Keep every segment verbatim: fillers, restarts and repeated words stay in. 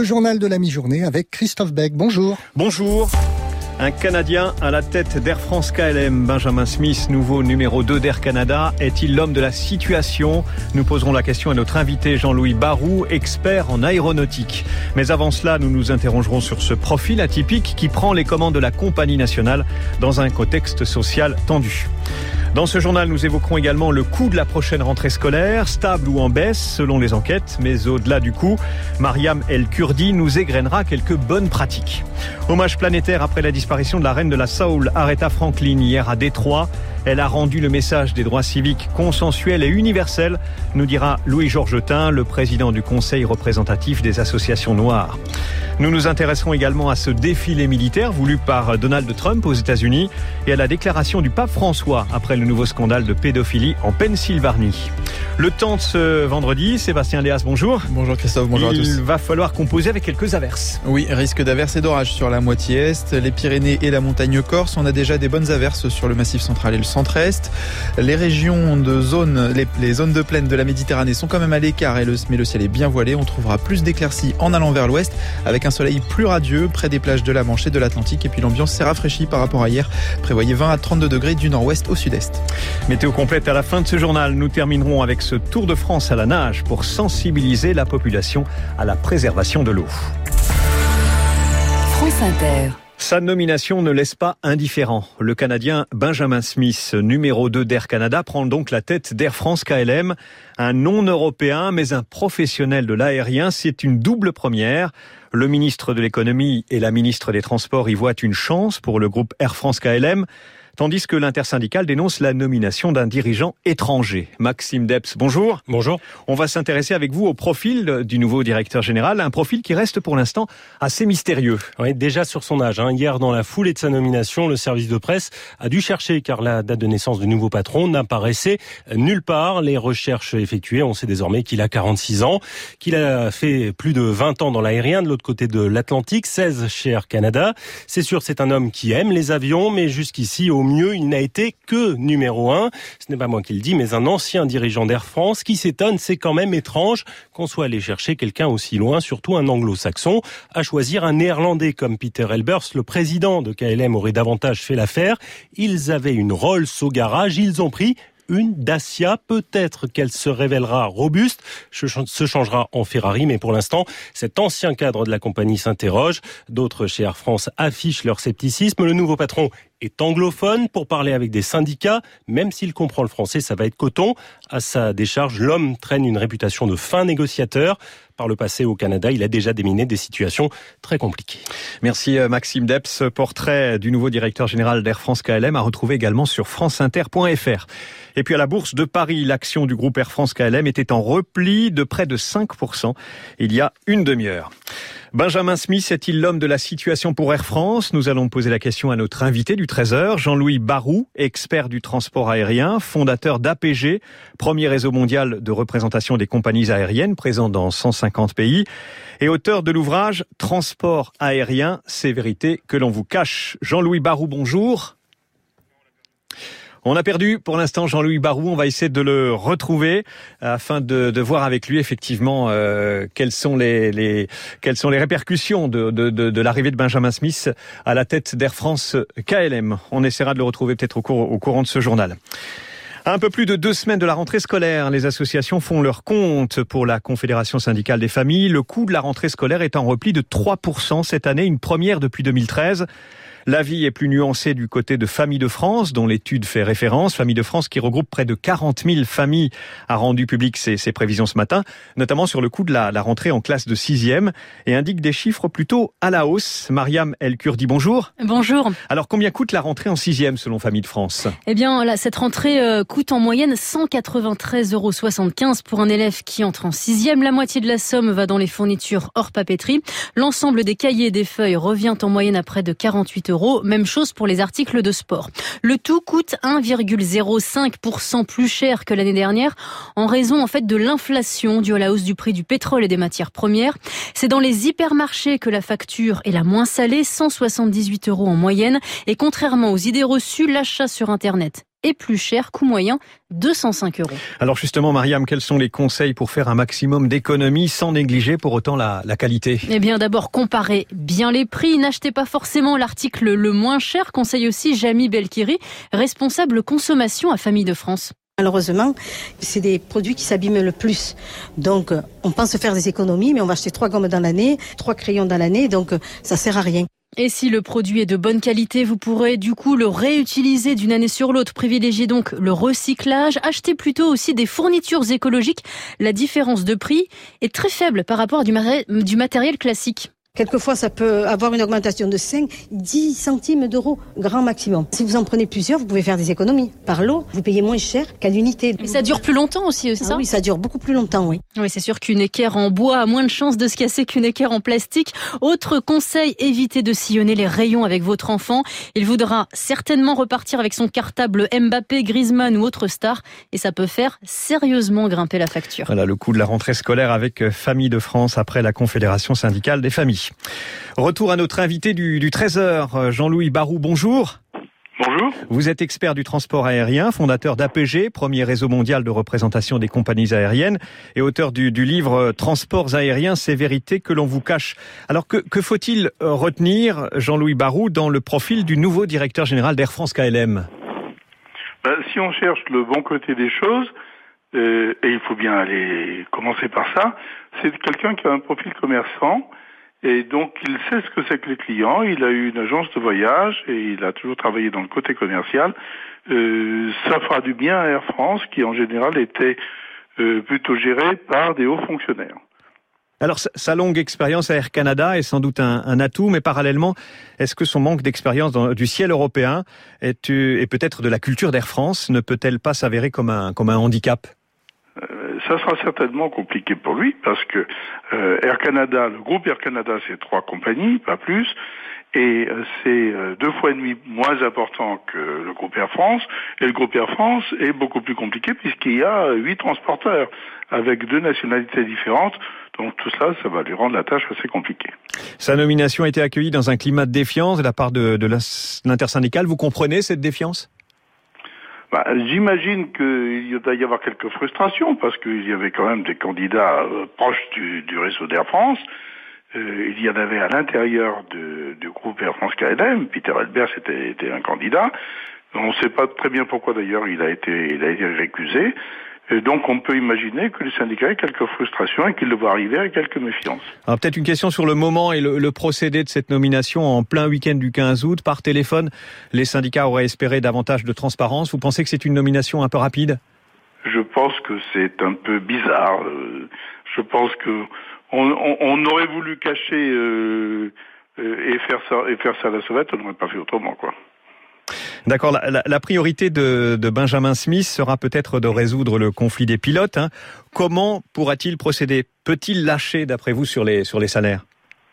Le journal de la mi-journée avec Christophe Beck. Bonjour. Bonjour. Un Canadien à la tête d'Air France K L M, Benjamin Smith, nouveau numéro deux d'Air Canada. Est-il l'homme de la situation ? Nous poserons la question à notre invité Jean-Louis Barou, expert en aéronautique. Mais avant cela, nous nous interrogerons sur ce profil atypique qui prend les commandes de la compagnie nationale dans un contexte social tendu. Dans ce journal, nous évoquerons également le coût de la prochaine rentrée scolaire, stable ou en baisse selon les enquêtes. Mais au-delà du coût, Mariam El Kurdi nous égrènera quelques bonnes pratiques. Hommage planétaire après la disparition de la reine de la Soul, Aretha Franklin, hier à Détroit. Elle a rendu le message des droits civiques consensuels et universels, nous dira Louis-Georges Tin, le président du Conseil représentatif des associations noires. Nous nous intéresserons également à ce défilé militaire voulu par Donald Trump aux États-Unis et à la déclaration du pape François après le nouveau scandale de pédophilie en Pennsylvanie. Le temps de ce vendredi, Sébastien Léas, bonjour. Bonjour Christophe, bonjour Il à tous. Il va falloir composer avec quelques averses. Oui, risque d'averses et d'orages sur la moitié est, les Pyrénées et la montagne corse. On a déjà des bonnes averses sur le massif central et le centre-est. Les régions de zone, les, les zones de plaine de la Méditerranée sont quand même à l'écart, et le, mais le ciel est bien voilé. On trouvera plus d'éclaircies en allant vers l'ouest avec un soleil plus radieux près des plages de la Manche et de l'Atlantique. Et puis l'ambiance s'est rafraîchie par rapport à hier. Prévoyez vingt à trente-deux degrés du nord-ouest au sud-est. Météo complète à la fin de ce journal. Nous terminerons avec ce Tour de France à la nage pour sensibiliser la population à la préservation de l'eau. France Inter. Sa nomination ne laisse pas indifférent. Le Canadien Benjamin Smith, numéro deux d'Air Canada, prend donc la tête d'Air France K L M. Un non-européen, mais un professionnel de l'aérien, c'est une double première. Le ministre de l'économie et la ministre des Transports y voient une chance pour le groupe Air France K L M. Tandis que l'intersyndicale dénonce la nomination d'un dirigeant étranger. Maxime Depps, bonjour. Bonjour. On va s'intéresser avec vous au profil du nouveau directeur général, un profil qui reste pour l'instant assez mystérieux. Oui, déjà sur son âge. Hein. Hier, dans la foulée de sa nomination, le service de presse a dû chercher car la date de naissance du nouveau patron n'apparaissait nulle part. Les recherches effectuées, on sait désormais qu'il a quarante-six ans, qu'il a fait plus de vingt ans dans l'aérien de l'autre côté de l'Atlantique, seize chez Air Canada. C'est sûr, c'est un homme qui aime les avions, mais jusqu'ici, au mieux, il n'a été que numéro un. Ce n'est pas moi qui le dis, mais un ancien dirigeant d'Air France qui s'étonne. C'est quand même étrange qu'on soit allé chercher quelqu'un aussi loin, surtout un anglo-saxon. À choisir un néerlandais comme Peter Elbers, le président de K L M, aurait davantage fait l'affaire. Ils avaient une Rolls au garage, ils ont pris une Dacia. Peut-être qu'elle se révélera robuste, se changera en Ferrari, mais pour l'instant, cet ancien cadre de la compagnie s'interroge. D'autres chez Air France affichent leur scepticisme. Le nouveau patron est anglophone pour parler avec des syndicats. Même s'il comprend le français, ça va être coton. À sa décharge, l'homme traîne une réputation de fin négociateur. Par le passé au Canada, il a déjà déminé des situations très compliquées. Merci Maxime Depps. Portrait du nouveau directeur général d'Air France K L M à retrouver également sur franceinter point f r. Et puis à la Bourse de Paris, l'action du groupe Air France K L M était en repli de près de cinq pour cent il y a une demi-heure. Benjamin Smith est-il l'homme de la situation pour Air France ? Nous allons poser la question à notre invité du treize heures, Jean-Louis Barou, expert du transport aérien, fondateur d'A P G, premier réseau mondial de représentation des compagnies aériennes présent dans cent cinquante pays, et auteur de l'ouvrage Transport aérien, ces vérités que l'on vous cache. Jean-Louis Barou, bonjour. On a perdu pour l'instant Jean-Louis Barou, on va essayer de le retrouver afin de, de voir avec lui effectivement euh, quelles sont les, les quelles sont les répercussions de, de, de, de l'arrivée de Benjamin Smith à la tête d'Air France K L M. On essaiera de le retrouver peut-être au, cours, au courant de ce journal. À un peu plus de deux semaines de la rentrée scolaire, les associations font leur compte pour la Confédération syndicale des familles. Le coût de la rentrée scolaire est en repli de trois pour cent cette année, une première depuis deux mille treize. L'avis est plus nuancé du côté de Famille de France, dont l'étude fait référence. Famille de France qui regroupe près de quarante mille familles a rendu public ses, ses prévisions ce matin, notamment sur le coût de la, la rentrée en classe de sixième, et indique des chiffres plutôt à la hausse. Mariam El Kurdi, bonjour. Bonjour. Alors combien coûte la rentrée en sixième selon Famille de France ? Eh bien, là, cette rentrée euh, coûte en moyenne cent quatre-vingt-treize euros soixante-quinze pour un élève qui entre en sixième. La moitié de la somme va dans les fournitures hors papeterie. L'ensemble des cahiers et des feuilles revient en moyenne à près de quarante-huit euros. Même chose pour les articles de sport. Le tout coûte un virgule zéro cinq pour cent plus cher que l'année dernière en raison en fait de l'inflation due à la hausse du prix du pétrole et des matières premières. C'est dans les hypermarchés que la facture est la moins salée, cent soixante-dix-huit euros en moyenne. Et contrairement aux idées reçues, l'achat sur Internet est plus cher, coût moyen deux cent cinq euros. Alors justement, Mariam, quels sont les conseils pour faire un maximum d'économies sans négliger pour autant la, la qualité? Eh bien, d'abord, comparez bien les prix. N'achetez pas forcément l'article le moins cher. Conseille aussi Jamie Belkiri, responsable consommation à Famille de France. Malheureusement, c'est des produits qui s'abîment le plus. Donc, on pense faire des économies, mais on va acheter trois gommes dans l'année, trois crayons dans l'année, donc ça sert à rien. Et si le produit est de bonne qualité, vous pourrez du coup le réutiliser d'une année sur l'autre. Privilégiez donc le recyclage. Achetez plutôt aussi des fournitures écologiques. La différence de prix est très faible par rapport à du, maté- du matériel classique. Quelquefois, ça peut avoir une augmentation de cinq à dix centimes d'euros, grand maximum. Si vous en prenez plusieurs, vous pouvez faire des économies. Par lot, vous payez moins cher qu'à l'unité. Et ça dure plus longtemps aussi, c'est ah ça? Oui, ça dure beaucoup plus longtemps, oui. Oui, c'est sûr qu'une équerre en bois a moins de chances de se casser qu'une équerre en plastique. Autre conseil, évitez de sillonner les rayons avec votre enfant. Il voudra certainement repartir avec son cartable Mbappé, Griezmann ou autre star. Et ça peut faire sérieusement grimper la facture. Voilà le coût de la rentrée scolaire avec Famille de France après la Confédération syndicale des familles. Retour à notre invité du, du treize heures, Jean-Louis Barou, bonjour. Bonjour. Vous êtes expert du transport aérien, fondateur d'A P G, premier réseau mondial de représentation des compagnies aériennes, et auteur du, du livre Transports aériens, ces vérités que l'on vous cache. Alors que, que faut-il retenir, Jean-Louis Barou, dans le profil du nouveau directeur général d'Air France K L M? Ben, si on cherche le bon côté des choses, euh, et il faut bien aller commencer par ça, c'est quelqu'un qui a un profil commerçant. Et donc, il sait ce que c'est que les clients. Il a eu une agence de voyage et il a toujours travaillé dans le côté commercial. Euh, ça fera du bien à Air France, qui en général était euh, plutôt géré par des hauts fonctionnaires. Alors, sa longue expérience à Air Canada est sans doute un, un atout, mais parallèlement, est-ce que son manque d'expérience dans, du ciel européen est, et peut-être de la culture d'Air France ne peut-elle pas s'avérer comme un, comme un handicap ? Euh, ça sera certainement compliqué pour lui parce que euh, Air Canada, le groupe Air Canada, c'est trois compagnies, pas plus, et euh, c'est euh, deux fois et demi moins important que le groupe Air France. Et le groupe Air France est beaucoup plus compliqué puisqu'il y a huit transporteurs avec deux nationalités différentes. Donc tout ça, ça va lui rendre la tâche assez compliquée. Sa nomination a été accueillie dans un climat de défiance de la part de, de l'intersyndicale. Vous comprenez cette défiance ? Bah, j'imagine qu'il doit y avoir quelques frustrations parce qu'il y avait quand même des candidats euh, proches du, du réseau d'Air France. Euh, il y en avait à l'intérieur de, du groupe Air France K L M. Peter Elbers était, était un candidat. On ne sait pas très bien pourquoi d'ailleurs il a été, il a été récusé. Et donc on peut imaginer que le syndicat ait quelques frustrations et qu'il le voit arriver avec quelques méfiances. Alors peut-être une question sur le moment et le, le procédé de cette nomination en plein week-end du quinze août. Par téléphone, les syndicats auraient espéré davantage de transparence. Vous pensez que c'est une nomination un peu rapide ? Je pense que c'est un peu bizarre. Je pense que on, on, on aurait voulu cacher euh, et faire ça et faire ça à la sauvette, on n'aurait pas fait autrement, quoi. D'accord. La, la, la priorité de, de Benjamin Smith sera peut-être de résoudre le conflit des pilotes. Hein. Comment pourra-t-il procéder ? Peut-il lâcher, d'après vous, sur les sur les salaires ?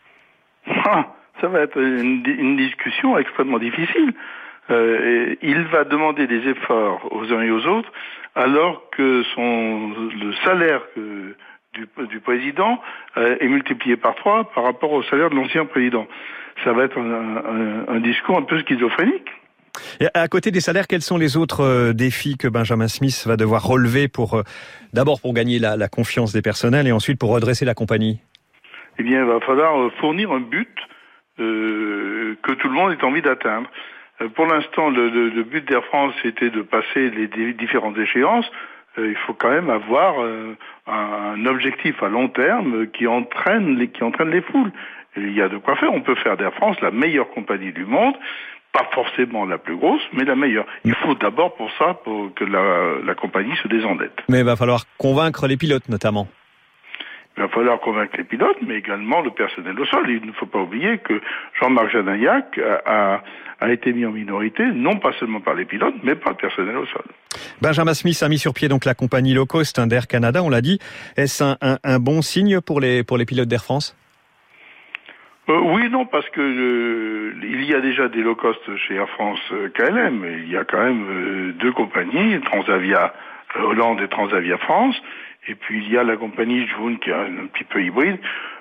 Ah, ça va être une, une discussion extrêmement difficile. Euh, il va demander des efforts aux uns et aux autres, alors que son le salaire que, du, du président euh, est multiplié par trois par rapport au salaire de l'ancien président. Ça va être un, un, un discours un peu schizophrénique. Et à côté des salaires, quels sont les autres euh, défis que Benjamin Smith va devoir relever pour euh, d'abord pour gagner la, la confiance des personnels et ensuite pour redresser la compagnie ? Eh bien, il va falloir fournir un but euh, que tout le monde ait envie d'atteindre. Euh, pour l'instant, le, le, le but d'Air France était de passer les d- différentes échéances. Euh, il faut quand même avoir euh, un, un objectif à long terme qui entraîne les qui entraîne les foules. Et il y a de quoi faire. On peut faire d'Air France la meilleure compagnie du monde. Pas forcément la plus grosse, mais la meilleure. Il faut d'abord pour ça pour que la, la compagnie se désendette. Mais il va falloir convaincre les pilotes notamment. Il va falloir convaincre les pilotes, mais également le personnel au sol. Il ne faut pas oublier que Jean-Marc Janaillac a, a, a été mis en minorité, non pas seulement par les pilotes, mais par le personnel au sol. Benjamin Smith a mis sur pied donc la compagnie low cost d'Air Canada, on l'a dit. Est-ce un, un, un bon signe pour les, pour les pilotes d'Air France ? Euh, oui, non, parce que euh, il y a déjà des low cost chez Air France euh, K L M. Il y a quand même euh, deux compagnies, Transavia euh, Hollande et Transavia France. Et puis il y a la compagnie Joon qui est un, un petit peu hybride.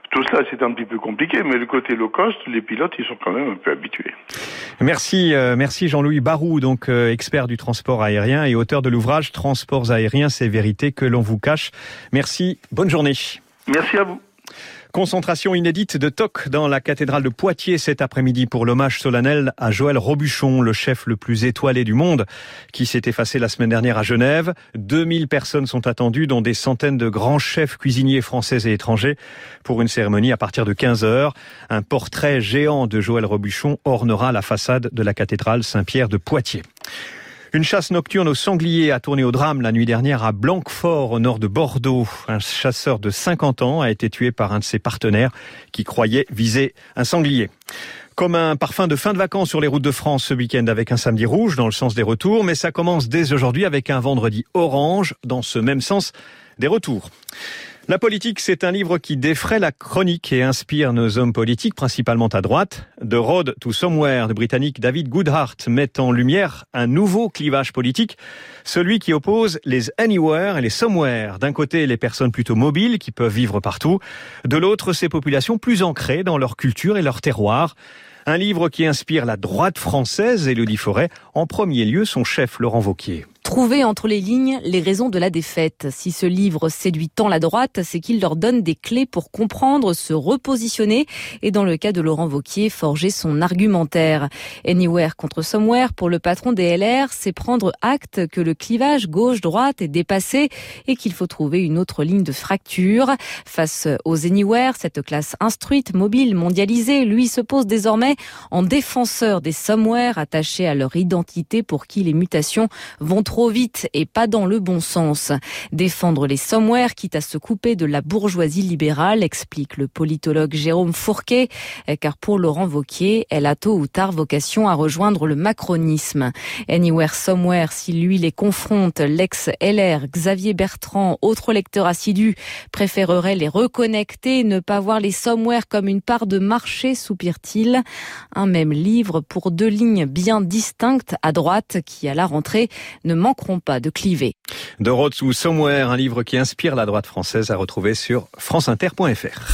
Tout cela, c'est un petit peu compliqué, mais le côté low cost, les pilotes, ils sont quand même un peu habitués. Merci, euh, merci Jean-Louis Barou, donc euh, expert du transport aérien et auteur de l'ouvrage Transports aériens, ces vérités que l'on vous cache. Merci, bonne journée. Merci à vous. Concentration inédite de toc dans la cathédrale de Poitiers cet après-midi pour l'hommage solennel à Joël Robuchon, le chef le plus étoilé du monde, qui s'est effacé la semaine dernière à Genève. deux mille personnes sont attendues, dont des centaines de grands chefs cuisiniers français et étrangers, pour une cérémonie à partir de quinze heures. Un portrait géant de Joël Robuchon ornera la façade de la cathédrale Saint-Pierre de Poitiers. Une chasse nocturne au sanglier a tourné au drame la nuit dernière à Blanquefort, au nord de Bordeaux. Un chasseur de cinquante ans a été tué par un de ses partenaires qui croyait viser un sanglier. Comme un parfum de fin de vacances sur les routes de France ce week-end avec un samedi rouge dans le sens des retours, mais ça commence dès aujourd'hui avec un vendredi orange dans ce même sens des retours. La politique, c'est un livre qui défraie la chronique et inspire nos hommes politiques, principalement à droite. The Road to Somewhere, de Britannique David Goodhart, met en lumière un nouveau clivage politique, celui qui oppose les Anywhere et les Somewhere. D'un côté, les personnes plutôt mobiles qui peuvent vivre partout. De l'autre, ces populations plus ancrées dans leur culture et leur terroir. Un livre qui inspire la droite française, Élodie Forêt, en premier lieu son chef Laurent Wauquiez. Trouver entre les lignes les raisons de la défaite. Si ce livre séduit tant la droite, c'est qu'il leur donne des clés pour comprendre, se repositionner et, dans le cas de Laurent Wauquiez, forger son argumentaire. Anywhere contre Somewhere, pour le patron des L R, c'est prendre acte que le clivage gauche-droite est dépassé et qu'il faut trouver une autre ligne de fracture. Face aux Anywhere, cette classe instruite, mobile, mondialisée, lui se pose désormais en défenseur des Somewhere, attachés à leur identité pour qui les mutations vont trop vite et pas dans le bon sens. Défendre les Somewhere, quitte à se couper de la bourgeoisie libérale, explique le politologue Jérôme Fourquet, car pour Laurent Wauquiez, elle a tôt ou tard vocation à rejoindre le macronisme. Anywhere Somewhere, si lui les confronte, l'ex-L R, Xavier Bertrand, autre lecteur assidu, préférerait les reconnecter, ne pas voir les Somewhere comme une part de marché, soupire-t-il. Un même livre pour deux lignes bien distinctes à droite qui, à la rentrée, ne manqueront pas de cliver. The Road to Somewhere, un livre qui inspire la droite française, à retrouver sur franceinter point f r.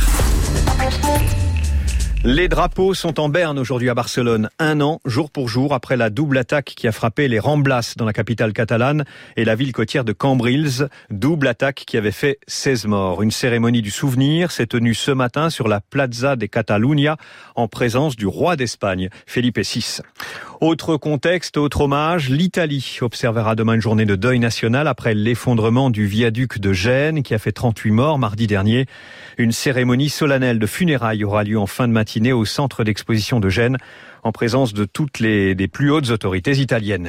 Les drapeaux sont en berne aujourd'hui à Barcelone, un an, jour pour jour, après la double attaque qui a frappé les Ramblas dans la capitale catalane et la ville côtière de Cambrils, double attaque qui avait fait seize morts. Une cérémonie du souvenir s'est tenue ce matin sur la Plaza de Catalunya en présence du roi d'Espagne, Felipe six. Autre contexte, autre hommage, l'Italie observera demain une journée de deuil national après l'effondrement du viaduc de Gênes qui a fait trente-huit morts mardi dernier. Une cérémonie solennelle de funérailles aura lieu en fin de matinée au centre d'exposition de Gênes en présence de toutes les des plus hautes autorités italiennes.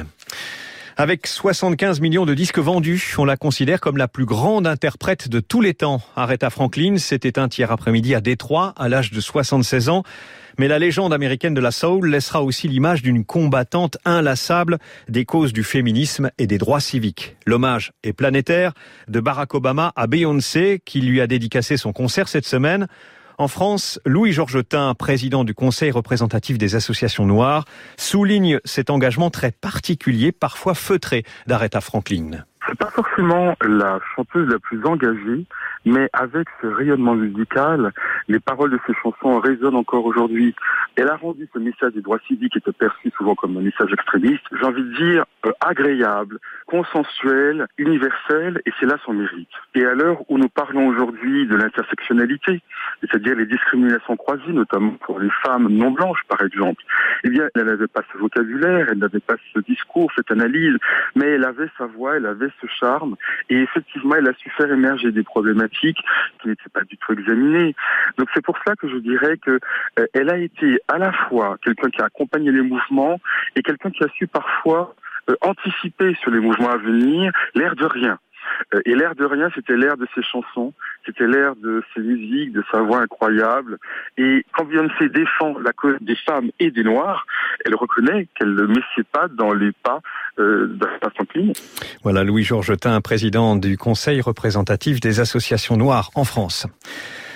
Avec soixante-quinze millions de disques vendus, on la considère comme la plus grande interprète de tous les temps. Aretha Franklin s'est éteinte hier après-midi à Détroit à l'âge de soixante-seize ans. Mais la légende américaine de la soul laissera aussi l'image d'une combattante inlassable des causes du féminisme et des droits civiques. L'hommage est planétaire, de Barack Obama à Beyoncé, qui lui a dédicacé son concert cette semaine. En France, Louis-Georges Tin, président du Conseil représentatif des associations noires, souligne cet engagement très particulier, parfois feutré, d'Aretha Franklin. C'est pas forcément la chanteuse la plus engagée, mais avec ce rayonnement musical, les paroles de ses chansons résonnent encore aujourd'hui. Elle a rendu ce message des droits civiques qui était perçu souvent comme un message extrémiste, j'ai envie de dire euh, agréable, consensuel, universel, et c'est là son mérite. Et à l'heure où nous parlons aujourd'hui de l'intersectionnalité, c'est-à-dire les discriminations croisées, notamment pour les femmes non blanches par exemple, eh bien elle n'avait pas ce vocabulaire, elle n'avait pas ce discours, cette analyse, mais elle avait sa voix, elle avait ce charme, et effectivement elle a su faire émerger des problématiques qui n'étaient pas du tout examinées. Donc c'est pour cela que je dirais que euh, elle a été à la fois quelqu'un qui a accompagné les mouvements et quelqu'un qui a su parfois euh, anticiper sur les mouvements à venir, l'air de rien. Euh, et l'air de rien, c'était l'air de ses chansons, c'était l'air de ses musiques, de sa voix incroyable. Et quand Beyoncé défend la cause des femmes et des Noirs, elle reconnaît qu'elle ne met ses pas dans les pas euh, d'Aretha Franklin. Voilà Louis-Georges Tin, président du Conseil représentatif des associations noires en France.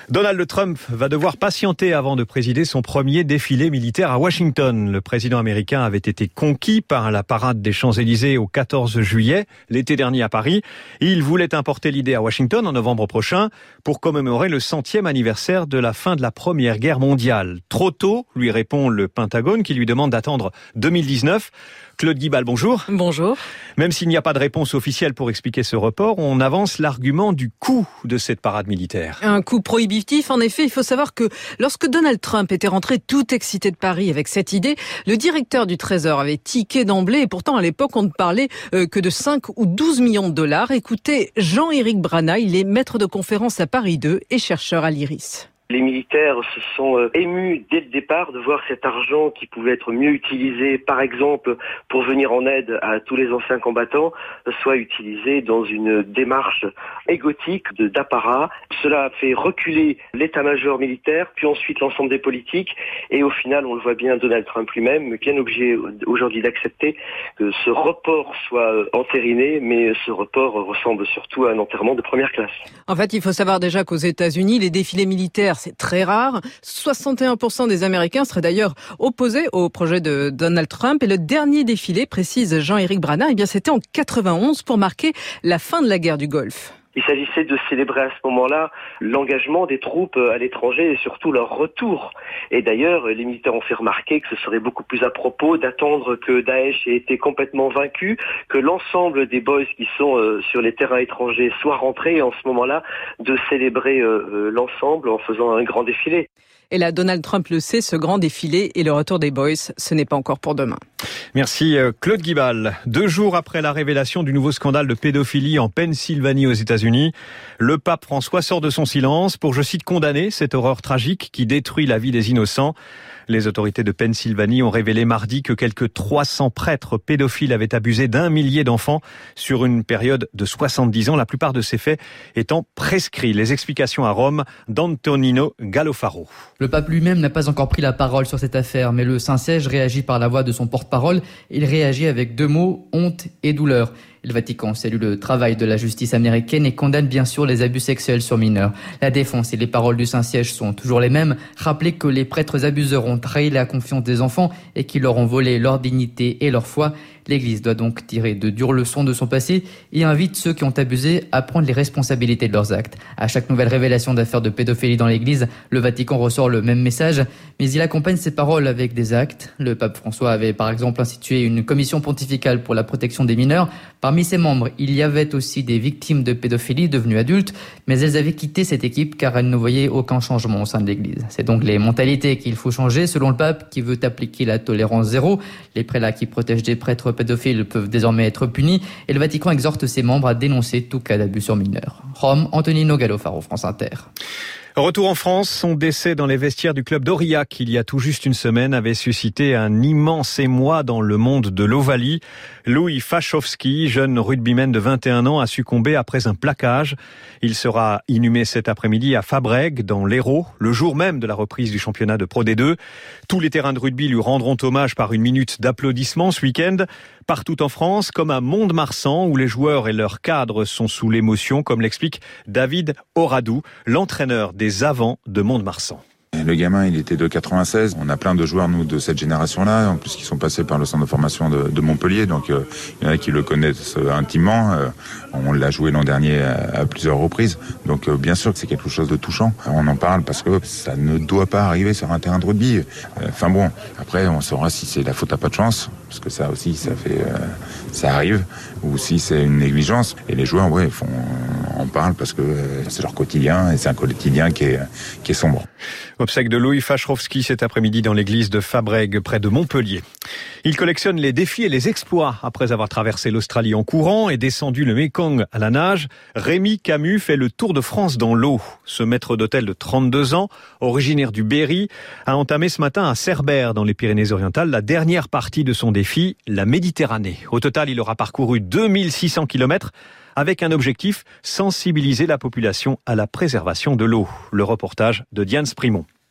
Donald Trump va devoir patienter avant de présider son premier défilé militaire à Washington. Le président américain avait été conquis par la parade des Champs-Élysées au quatorze juillet, l'été dernier à Paris. Il voulait importer l'idée à Washington en novembre prochain pour commémorer le centième anniversaire de la fin de la Première Guerre mondiale. Trop tôt, lui répond le Pentagone qui lui demande d'attendre deux mille dix-neuf. Claude Guibal, bonjour. Bonjour. Même s'il n'y a pas de réponse officielle pour expliquer ce report, on avance l'argument du coût de cette parade militaire. Un coût prohibitif, en effet. Il faut savoir que lorsque Donald Trump était rentré tout excité de Paris avec cette idée, le directeur du Trésor avait tiqué d'emblée et pourtant à l'époque on ne parlait que de cinq ou douze millions de dollars. Écoutez Jean-Éric Brana, il est maître de conférence à Paris deux et chercheur à l'I R I S. Les militaires se sont émus dès le départ de voir cet argent qui pouvait être mieux utilisé, par exemple, pour venir en aide à tous les anciens combattants, soit utilisé dans une démarche égotique de, d'apparat. Cela a fait reculer l'état-major militaire, puis ensuite l'ensemble des politiques, et au final, on le voit bien, Donald Trump lui-même, bien obligé aujourd'hui d'accepter que ce report soit entériné, mais ce report ressemble surtout à un enterrement de première classe. En fait, il faut savoir déjà qu'aux États-Unis, les défilés militaires, c'est très rare. soixante et un pour cent des Américains seraient d'ailleurs opposés au projet de Donald Trump. Et le dernier défilé, précise Jean-Éric Brana, eh bien c'était en quatre-vingt-onze pour marquer la fin de la guerre du Golfe. Il s'agissait de célébrer à ce moment-là l'engagement des troupes à l'étranger et surtout leur retour. Et d'ailleurs, les militaires ont fait remarquer que ce serait beaucoup plus à propos d'attendre que Daesh ait été complètement vaincu, que l'ensemble des boys qui sont euh, sur les terrains étrangers soient rentrés et en ce moment-là de célébrer euh, l'ensemble en faisant un grand défilé. Et là, Donald Trump le sait, ce grand défilé et le retour des boys, ce n'est pas encore pour demain. Merci Claude Guibal. Deux jours après la révélation du nouveau scandale de pédophilie en Pennsylvanie aux États-Unis, le pape François sort de son silence pour, je cite, condamner cette horreur tragique qui détruit la vie des innocents. Les autorités de Pennsylvanie ont révélé mardi que quelques trois cents prêtres pédophiles avaient abusé d'un millier d'enfants sur une période de soixante-dix ans, la plupart de ces faits étant prescrits. Les explications à Rome d'Antonino Gallofaro. Le pape lui-même n'a pas encore pris la parole sur cette affaire, mais le Saint-Siège réagit par la voix de son porte-parole. Il réagit avec deux mots, honte et douleur. Le Vatican salue le travail de la justice américaine et condamne bien sûr les abus sexuels sur mineurs. La défense et les paroles du Saint-Siège sont toujours les mêmes. Rappeler que les prêtres abuseurs ont trahi la confiance des enfants et qu'ils leur ont volé leur dignité et leur foi. L'Église doit donc tirer de dures leçons de son passé et invite ceux qui ont abusé à prendre les responsabilités de leurs actes. À chaque nouvelle révélation d'affaires de pédophilie dans l'Église, le Vatican ressort le même message, mais il accompagne ses paroles avec des actes. Le pape François avait par exemple institué une commission pontificale pour la protection des mineurs. Parmi ses membres, il y avait aussi des victimes de pédophilie devenues adultes, mais elles avaient quitté cette équipe car elles ne voyaient aucun changement au sein de l'Église. C'est donc les mentalités qu'il faut changer, selon le pape, qui veut appliquer la tolérance zéro. Les prélats qui protègent des prêtres pédophiles peuvent désormais être punis et le Vatican exhorte ses membres à dénoncer tout cas d'abus sur mineurs. Rome, Antonino Gallofaro, France Inter. Retour en France, son décès dans les vestiaires du club d'Aurillac il y a tout juste une semaine avait suscité un immense émoi dans le monde de l'Ovalie. Louis Fachowski, jeune rugbyman de vingt et un ans, a succombé après un plaquage. Il sera inhumé cet après-midi à Fabrègues, dans l'Hérault, le jour même de la reprise du championnat de Pro D deux. Tous les terrains de rugby lui rendront hommage par une minute d'applaudissements ce week-end. Partout en France, comme à Mont-de-Marsan, où les joueurs et leurs cadres sont sous l'émotion, comme l'explique David Oradou, l'entraîneur des avants de Mont-de-Marsan. Le gamin, il était de quatre-vingt-seize. On a plein de joueurs, nous, de cette génération-là, en plus qui sont passés par le centre de formation de, de Montpellier. Donc, euh, il y en a qui le connaissent euh, intimement. Euh, on l'a joué l'an dernier à, à plusieurs reprises. Donc, euh, bien sûr que c'est quelque chose de touchant. On en parle parce que ça ne doit pas arriver sur un terrain de rugby. Enfin euh, bon, après, on saura si c'est la faute à pas de chance, parce que ça aussi, ça fait, euh, ça arrive, ou si c'est une négligence. Et les joueurs, ouais, font, en parlent parce que euh, c'est leur quotidien et c'est un quotidien qui est, qui est sombre. Obsèque de Louis Fachowski cet après-midi dans l'église de Fabrègues, près de Montpellier. Il collectionne les défis et les exploits. Après avoir traversé l'Australie en courant et descendu le Mékong à la nage, Rémi Camus fait le tour de France dans l'eau. Ce maître d'hôtel de trente-deux ans, originaire du Berry, a entamé ce matin à Cerbère, dans les Pyrénées-Orientales, la dernière partie de son défi, la Méditerranée. Au total, il aura parcouru deux mille six cents kilomètres avec un objectif, sensibiliser la population à la préservation de l'eau. Le reportage de Diane Sprimont.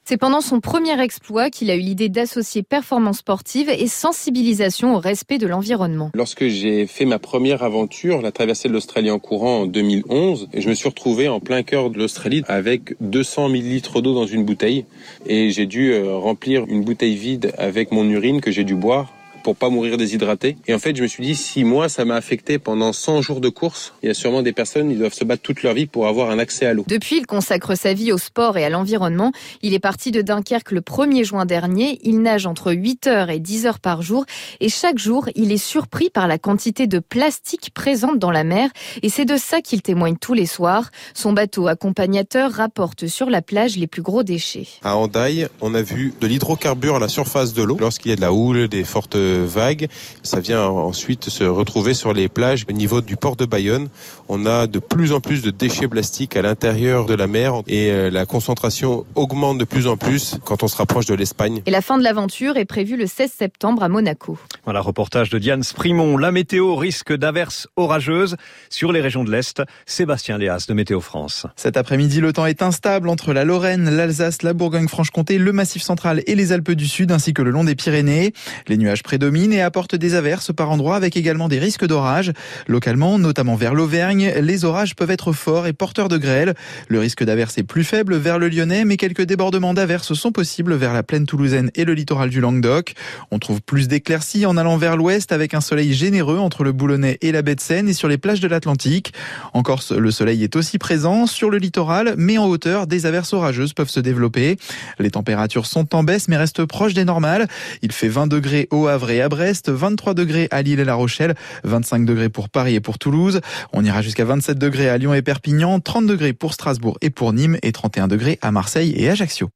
C'est pendant son premier exploit qu'il a eu l'idée d'associer performance sportive et sensibilisation au respect de l'environnement. Lorsque j'ai fait ma première aventure, la traversée de l'Australie en courant en deux mille onze, je me suis retrouvé en plein cœur de l'Australie avec deux cents millilitres d'eau dans une bouteille et j'ai dû remplir une bouteille vide avec mon urine que j'ai dû boire pour pas mourir déshydraté. Et en fait, je me suis dit, si moi, ça m'a affecté pendant cent jours de course, il y a sûrement des personnes qui doivent se battre toute leur vie pour avoir un accès à l'eau. Depuis, il consacre sa vie au sport et à l'environnement. Il est parti de Dunkerque le premier juin dernier. Il nage entre huit heures et dix heures par jour. Et chaque jour, il est surpris par la quantité de plastique présente dans la mer. Et c'est de ça qu'il témoigne tous les soirs. Son bateau accompagnateur rapporte sur la plage les plus gros déchets. À Hendaye, on a vu de l'hydrocarbure à la surface de l'eau. Lorsqu'il y a de la houle, des fortes vagues, ça vient ensuite se retrouver sur les plages. Au niveau du port de Bayonne, on a de plus en plus de déchets plastiques à l'intérieur de la mer et la concentration augmente de plus en plus quand on se rapproche de l'Espagne. Et la fin de l'aventure est prévue le seize septembre à Monaco. Voilà, reportage de Diane Sprimon. La météo, risque d'averses orageuses sur les régions de l'Est. Sébastien Léas de Météo France. Cet après-midi, le temps est instable entre la Lorraine, l'Alsace, la Bourgogne-Franche-Comté, le Massif central et les Alpes du Sud, ainsi que le long des Pyrénées. Les nuages prédominent et apportent des averses par endroits avec également des risques d'orage. Localement, notamment vers l'Auvergne, les orages peuvent être forts et porteurs de grêle. Le risque d'averses est plus faible vers le Lyonnais, mais quelques débordements d'averses sont possibles vers la plaine toulousaine et le littoral du Languedoc. On trouve plus d'éclaircies en allant vers l'ouest avec un soleil généreux entre le Boulonnais et la baie de Seine et sur les plages de l'Atlantique. En Corse, le soleil est aussi présent sur le littoral, mais en hauteur, des averses orageuses peuvent se développer. Les températures sont en baisse mais restent proches des normales. Il fait vingt degrés au Havre et à Brest, vingt-trois degrés à Lille et La Rochelle, vingt-cinq degrés pour Paris et pour Toulouse. On ira jusqu'à vingt-sept degrés à Lyon et Perpignan, trente degrés pour Strasbourg et pour Nîmes et trente et un degrés à Marseille et Ajaccio.